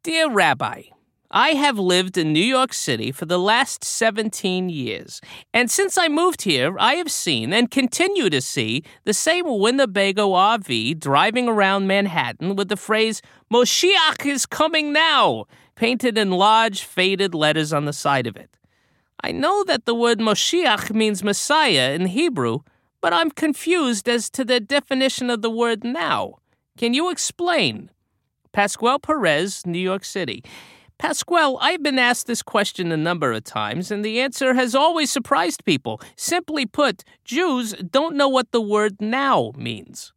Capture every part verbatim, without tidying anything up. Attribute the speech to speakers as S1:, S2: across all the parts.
S1: Dear Rabbi, I have lived in New York City for the last seventeen years, and since I moved here, I have seen and continue to see the same Winnebago R V driving around Manhattan with the phrase, Moshiach is coming now, painted in large, faded letters on the side of it. I know that the word Moshiach means Messiah in Hebrew, but I'm confused as to the definition of the word now. Can you explain? Pasquale Perez, New York City. Pasquale, I've been asked this question a number of times, and the answer has always surprised people. Simply put, Jews don't know what the word now means.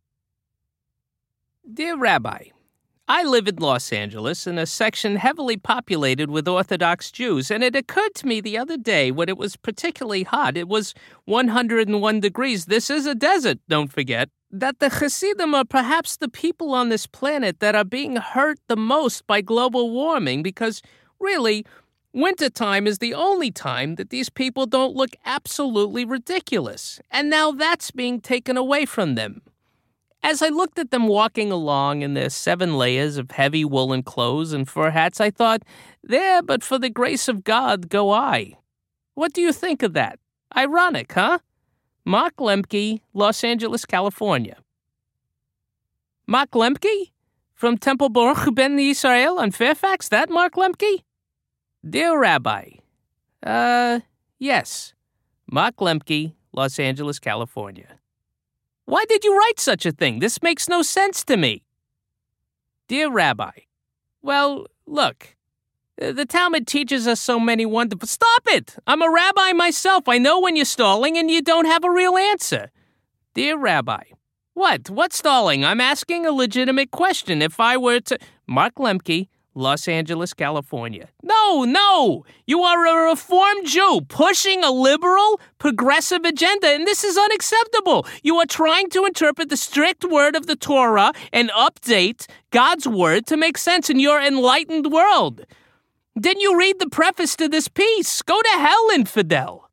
S1: Dear Rabbi, I live in Los Angeles in a section heavily populated with Orthodox Jews, and it occurred to me the other day when it was particularly hot, it was one hundred one degrees, this is a desert, don't forget, that the Hasidim are perhaps the people on this planet that are being hurt the most by global warming because, really, wintertime is the only time that these people don't look absolutely ridiculous, and now that's being taken away from them. As I looked at them walking along in their seven layers of heavy woolen clothes and fur hats, I thought, there, but for the grace of God, go I. What do you think of that? Ironic, huh? Mark Lemke, Los Angeles, California. Mark Lemke? From Temple Baruch Ben Yisrael on Fairfax? That Mark Lemke? Dear Rabbi, uh, yes. Mark Lemke, Los Angeles, California. Why did you write such a thing? This makes no sense to me. Dear Rabbi, well, look, the Talmud teaches us so many wonderful... Stop it! I'm a rabbi myself. I know when you're stalling and you don't have a real answer. Dear Rabbi, what? What's stalling? I'm asking a legitimate question. If I were to... Mark Lemke, Los Angeles, California. No, no! You are a Reformed Jew pushing a liberal, progressive agenda, and this is unacceptable. You are trying to interpret the strict word of the Torah and update God's word to make sense in your enlightened world. Didn't you read the preface to this piece? Go to hell, infidel.